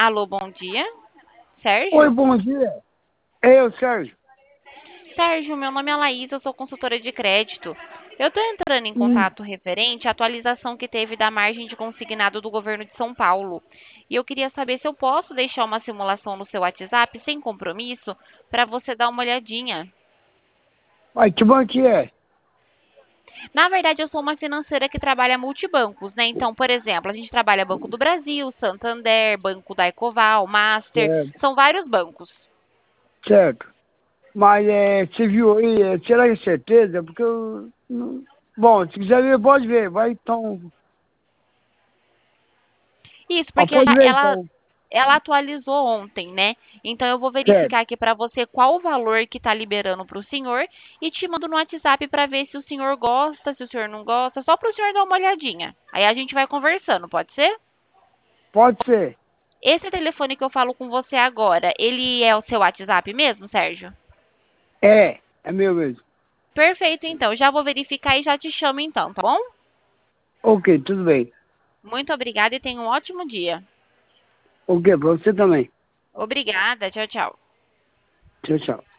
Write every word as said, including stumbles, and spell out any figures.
Alô, bom dia. Oi, Sérgio? bom dia. É eu, Sérgio. Sérgio, meu nome é Laís, eu sou consultora de crédito. Eu estou entrando em Hum, contato referente à atualização que teve da margem de consignado do governo de São Paulo. E eu queria saber se eu posso deixar uma simulação no seu WhatsApp sem compromisso para você dar uma olhadinha. Ai, que bom que é. Na verdade, eu sou uma financeira que trabalha multibancos, né? Então, por exemplo, a gente trabalha Banco do Brasil, Santander, Banco da Ecoval, Master, Certo, são vários bancos. certo. Mas é, você viu aí, é, será que é certeza? Porque eu. Não... Bom, se quiser ver, pode ver. Vai então. Isso, Ah, porque pode ela, ver ela, então. ela atualizou ontem, né? Então eu vou Certo. verificar aqui para você qual o valor que está liberando para o senhor e te mando no WhatsApp para ver se o senhor gosta, se o senhor não gosta, só para o senhor dar uma olhadinha. Aí a gente vai conversando, pode ser? Pode ser. Esse telefone que eu falo com você agora, ele é o seu WhatsApp mesmo, Sérgio? É, é meu mesmo. Perfeito, então. Já vou verificar e já te chamo então, tá bom? Ok, tudo bem. Muito obrigada e tenha um ótimo dia. Ok, pra você também. Obrigada, tchau, tchau. Tchau, tchau.